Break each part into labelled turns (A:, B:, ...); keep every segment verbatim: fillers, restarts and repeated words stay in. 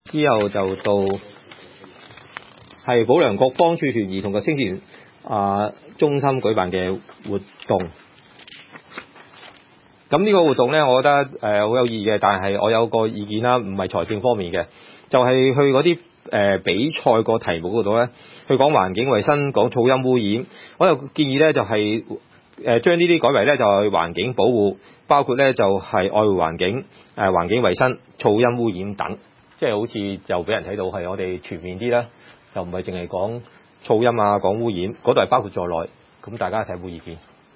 A: 之後就到係保良局方處團兒童及青少年啊中心舉辦嘅活動。咁呢個活動咧，我覺得誒好、呃、有意義嘅，但係我有個意見啦，唔係財政方面嘅，就係、是、去嗰啲誒比賽個題目嗰度咧，去講環境衛生、講噪音污染。我又建議咧，就係誒將呢啲改為咧就係環境保護，包括咧就係愛護環境、誒環境衛生、噪音污染等，即係好似就俾人睇到係我哋全面啲啦，就唔係淨係講噪音啊、講污染，嗰度係包括在內。咁大家睇冇意見？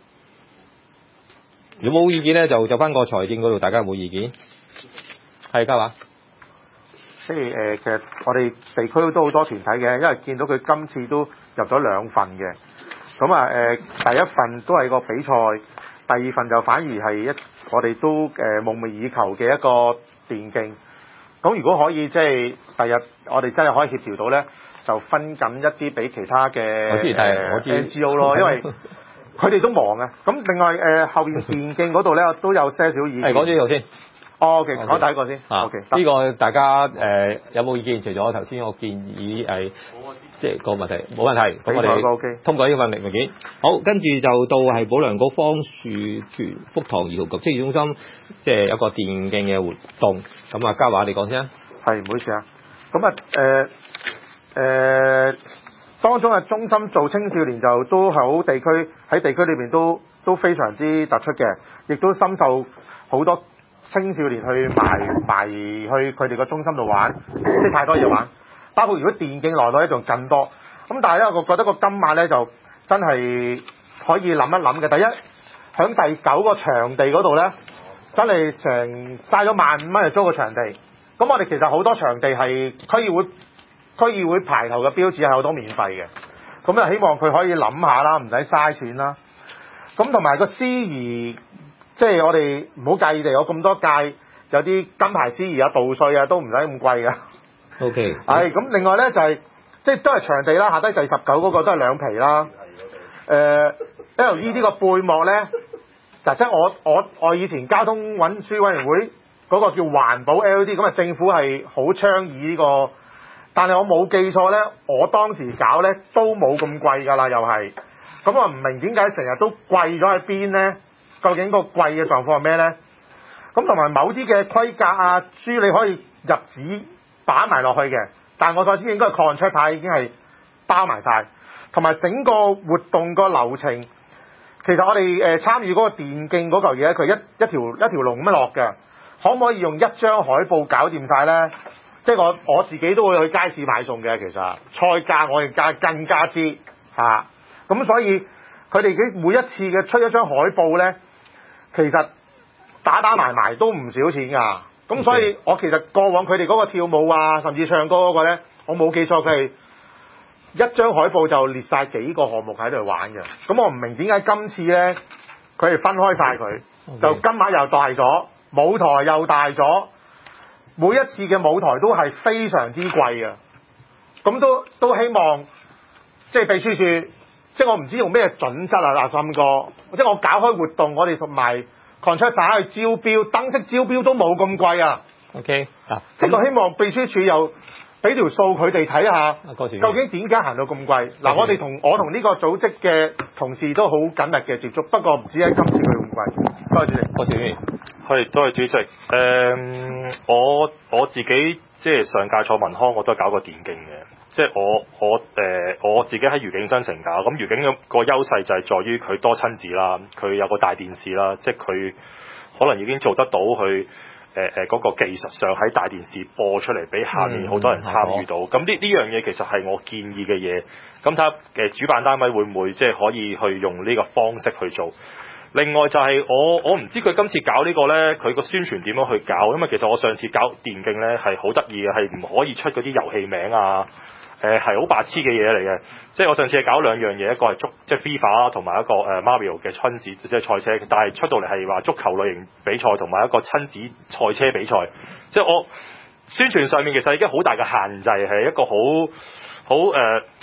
A: 如果冇意見咧，就就翻個財政嗰度，大家有冇意見？係家話，
B: 即係誒，其實我哋地區都好多團體嘅，因為見到佢今次都入咗兩份嘅。咁啊誒，第一份都係個比賽，第二份就反而係一我哋都誒夢寐以求嘅一個電競。咁如果可以即係第日我哋真係可以協調到咧，就分緊一啲俾其他嘅
A: 我知，但係我知
B: N G O 咯，因為佢哋都忙啊。咁另外誒、呃、後邊電競嗰度咧都有些少意見。
A: 係講咗呢度先。
B: 哦，OK，講第一個先。
A: 啊
B: OK，
A: 呢個大家誒、呃、有冇意見？除咗頭先我建議係即係個問題，冇問題。咁我哋通過呢份文件。好，跟住就到係保良局方樹泉福堂兒童及青少年中心，即係有個電競嘅活動。咁啊，嘉華你講先啊。
B: 係，唔好意思啊。咁啊誒誒，當中嘅中心做青少年就都係好地區喺地區裏邊都都非常之突出嘅，亦都深受好多青少年去埋埋去佢哋個中心度玩，即係太多嘢玩。包括如果電競來到咧，仲更多。咁但係咧，我覺得個金額咧就真係可以諗一諗嘅。第一，響第九個場地嗰度咧，真係成嘥咗萬五蚊嚟租個場地。咁我哋其實好多場地係區議會區議會排頭嘅標誌係好多免費嘅。咁啊，希望佢可以諗下啦，唔使嘥錢啦。咁同埋個司儀。即係我哋唔好介意哋有咁多屆，有啲金牌司儀啊、導稅啊，都唔使咁貴㗎。
A: O K。
B: 係咁，另外咧就係、是、即係都係場地啦，下低第十九嗰個都係兩皮啦。誒、呃、L E D 個背幕咧，嗱即係我我我以前交通運輸委員會嗰個叫環保 L E D，咁啊政府係好倡議呢、這個，但係我冇記錯咧，我當時搞咧都冇咁貴㗎啦，又係。咁我唔明點解成日都貴咗喺邊咧？究竟個貴嘅狀況係咩咧？咁同埋某啲嘅規格啊書你可以入紙擺埋落去嘅，但係我所知應該係 contract 已經係包埋晒，同埋整個活動個流程，其實我哋誒參與嗰個電競嗰嚿嘢，佢一一條一條龍咁樣落嘅，可唔可以用一張海報搞掂晒咧？即係我我自己都會去街市買餸嘅，其實菜價我哋加更加知嚇，咁、啊、所以佢哋嘅每一次嘅出一張海報咧。其實打打埋埋都唔少錢㗎，咁所以我其實過往佢哋嗰個跳舞啊，甚至唱歌嗰個咧，我冇記錯佢係一張海報就列晒幾個項目喺度玩嘅。咁我唔明點解今次咧佢係分開晒佢，okay. 就金額又大咗，舞台又大咗，每一次嘅舞台都係非常之貴嘅。咁都都希望即係秘書處。即係我唔知用咩準則啊，阿森哥。即係我搞開活動，我哋同埋 contract 去招標，燈飾招標都冇咁貴啊。
A: OK 啊，
B: 即係我希望秘書處又俾條數佢哋睇下，究竟點解行到咁貴？嗱，我哋同我同呢個組織嘅同事都好緊密嘅接觸，不過唔知喺今次佢咁貴。多謝主席，
A: 多謝主席。
C: 係，多謝主席。誒、嗯，我我自己即係上屆坐文康，我都係搞過電競嘅。即係我我誒、呃、我自己喺愉景新城搞，咁愉景嘅個優勢就係在於佢多親子啦，佢有個大電視啦，即係佢可能已經做得到去誒誒嗰個技術上喺大電視播出嚟，俾下面好多人參與到。咁呢呢樣嘢其實係我建議嘅嘢。咁睇下誒主辦單位會唔會即係可以去用呢個方式去做。另外就係我我唔知佢今次搞呢個咧，佢個宣傳點樣去搞？因為其實我上次搞電競咧係好得意嘅，係唔可以出嗰啲遊戲名啊。誒係好白痴嘅嘢嚟嘅，即係我上次係搞兩樣嘢，一個係足即係 FIFA 同埋一個誒 Mario 嘅親子即係賽車，但係出到嚟係話足球類型比賽同埋一個親子賽車比賽，即係我宣傳上面其實已經好大嘅限制，係一個好好誒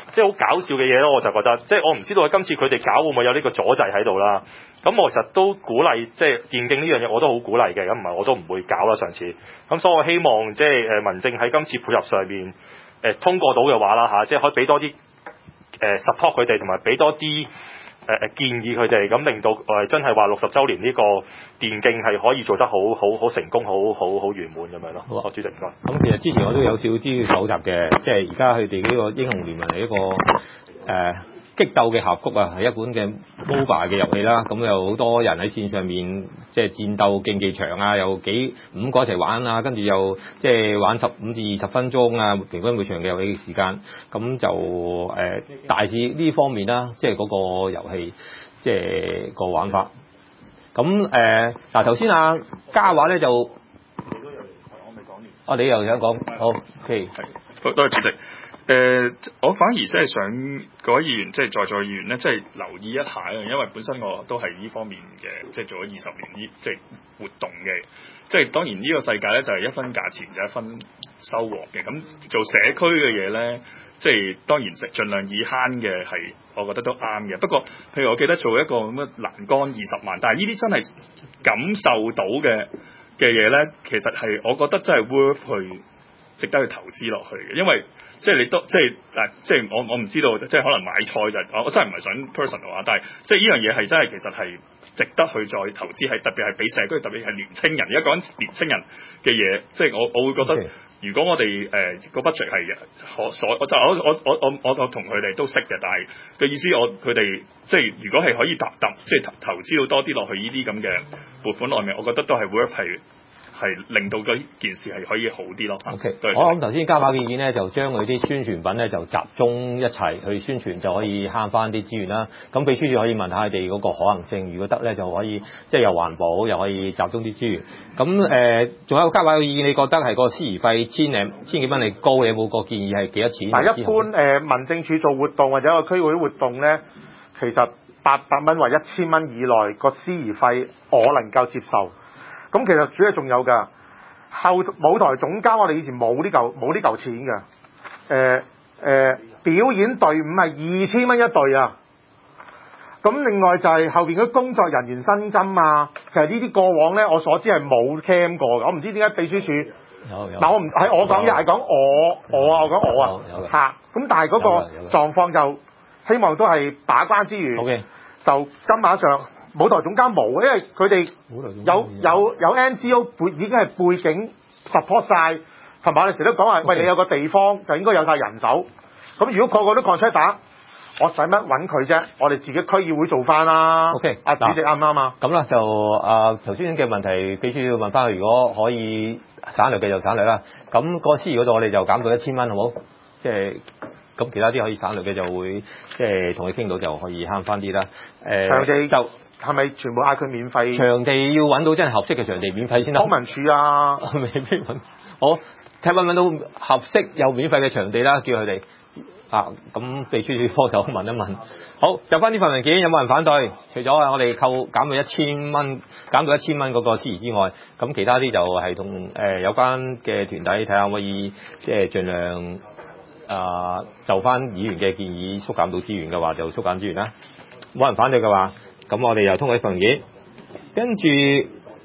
C: 即係好搞笑嘅嘢咯，我就覺得，即係我唔知道今次佢哋搞會唔會有呢個阻滯喺度啦。咁我其實都鼓勵，即係電競呢樣嘢我都好鼓勵嘅，咁唔係我都唔會搞啦上次。咁所以我希望即係誒民政喺今次配合上面誒、呃、通過到嘅話啦嚇，即係可以俾多啲誒、呃、support 佢哋，同埋俾多啲。誒誒建議佢哋咁令到誒真係話六十週年呢個電競係可以做得好好好成功，好好好圓滿咁樣咯。好，主席唔該。
A: 咁其實之前我都有少啲搜集嘅，即係而家佢哋呢個英雄聯盟係一個誒、呃、激鬥嘅峽谷啊，係一款嘅 mobile 嘅遊戲啦。咁有好多人喺線上面即係戰鬥競技場啊，有幾五個一齊玩啊，跟住又即係玩十五至二十分鐘啊，平均每場嘅遊戲時間。咁就誒、呃、大致呢方面啦，即係嗰個遊戲即係個玩法。咁誒嗱頭先啊嘉華咧就，我未講完。啊，你又想講？好 ，OK，
D: 係，好多謝主席。誒、呃，我反而即係想各位議員，即係在座議員咧，即係留意一下啊，因為本身我都係呢方面嘅，即係做咗二十年呢，即係活動嘅。即係當然呢個世界咧就係一分價錢就一分收穫嘅。咁做社區嘅嘢咧，即係當然食盡量易慳嘅係，我覺得都啱嘅。不過，譬如我記得做一個咁嘅欄杆二十萬，但係呢啲真係感受到嘅嘅嘢咧，其實係我覺得真係 worth 去值得去投資落去嘅，因為即係你都即係嗱，即係我我唔知道，即係可能買菜就我真係唔係想 personal 啊，但係即係呢樣嘢係真係其實係值得去再投資，係特別係俾社區，特別係年青人。而家講緊年青人嘅嘢，即係我我會覺得， okay. 如果我哋誒個 budget 係可所，我就我我我我我我同佢哋都識嘅，但係嘅意思我佢哋即係如果係可以投投即係投投資到多啲落去呢啲咁嘅撥款內面，我覺得都係 worth 係。係令到嗰件事係可以好啲咯。
A: OK，
D: 對
A: 我諗頭先嘉華嘅意見咧，就將佢啲宣傳品咧就集中一齊去宣傳，就可以慳翻啲資源啦。咁秘書處可以問下佢哋嗰個可行性，如果得咧就可以即係又環保又可以集中啲資源。咁誒，仲、呃、有嘉華嘅意見，你覺得係個司儀費千零千幾蚊係高嘅？有冇個建議係幾多錢？
B: 嗱，一般誒、呃、民政處做活動或者一個區會活動咧，其實八百蚊或一千蚊以內個司儀費我能夠接受。咁其實主要仲有㗎，後舞台總監我哋以前冇呢嚿冇呢嚿錢㗎。誒、呃、誒、呃，表演隊伍係二千蚊一隊啊。咁另外就係後邊嗰啲工作人員薪金啊，其實呢啲過往咧我所知係冇 cam 過嘅。我唔知點解秘書處
A: 有有。
B: 嗱我唔係我講嘅係講我我啊我講我啊嚇。咁但係嗰個狀況就希望都係把關之餘，okay. 就金馬上。舞台總監冇，因為佢哋有有有 N G O 背已經係背景 support 晒，同埋我哋成日都講話，喂你有個地方就應該有晒人手。咁如果個個都 contract 打，我使乜揾佢啫？我哋自己區議會做翻啦。OK，阿主席啱唔啱啊？
A: 咁啦就啊頭先嘅問題，必須要問翻佢，如果可以省略嘅就省略啦。咁個司儀嗰度我哋就減到一千蚊，好冇？即係。咁其他啲可以省略嘅就會即係同佢傾到就可以慳翻啲啦。誒，
B: 場地就係咪全部嗌佢免費？
A: 場地要揾到真係合適嘅場地免費先得。康
B: 文署啊，
A: 未必揾。好，睇揾揾到合適又免費嘅場地啦，叫佢哋啊。咁秘書處幫手問一問。好，就翻呢份文件有冇人反對？除咗我哋扣減到一千蚊，減到一千蚊嗰個司儀之外，咁其他啲就係同誒有關嘅團體睇下可唔可以即係盡量。啊、呃，就翻議員嘅建議縮減到資源嘅話，就縮減資源啦。冇人反對嘅話，咁我哋又通過一份文件，跟住係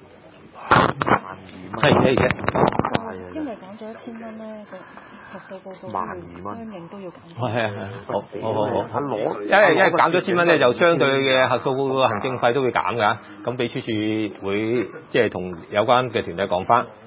A: 係嘅。
E: 因為減咗一千蚊咧，個核數報告相應都要減。
A: 係係係，好好好好。攞，因為因為減咗一千蚊咧，就相對嘅核數報告行政費都會減㗎。咁秘書處會即係同有關嘅團體講翻。